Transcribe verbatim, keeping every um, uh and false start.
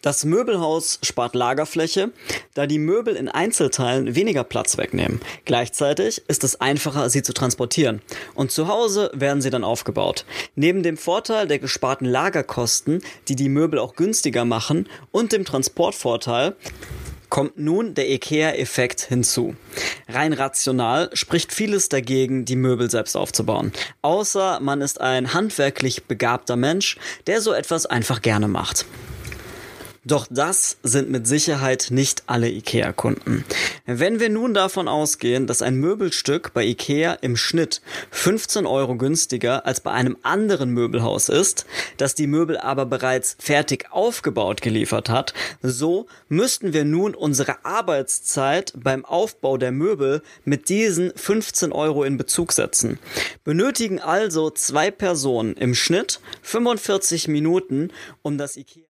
Das Möbelhaus spart Lagerfläche, da die Möbel in Einzelteilen weniger Platz wegnehmen. Gleichzeitig ist es einfacher, sie zu transportieren. Und zu Hause werden sie dann aufgebaut. Neben dem Vorteil der gesparten Lagerkosten, die die Möbel auch günstiger machen, und dem Transportvorteil, kommt nun der IKEA-Effekt hinzu. Rein rational spricht vieles dagegen, die Möbel selbst aufzubauen. Außer man ist ein handwerklich begabter Mensch, der so etwas einfach gerne macht. Doch das sind mit Sicherheit nicht alle IKEA-Kunden. Wenn wir nun davon ausgehen, dass ein Möbelstück bei IKEA im Schnitt fünfzehn Euro günstiger als bei einem anderen Möbelhaus ist, das die Möbel aber bereits fertig aufgebaut geliefert hat, so müssten wir nun unsere Arbeitszeit beim Aufbau der Möbel mit diesen fünfzehn Euro in Bezug setzen. Benötigen also zwei Personen im Schnitt fünfundvierzig Minuten, um das IKEA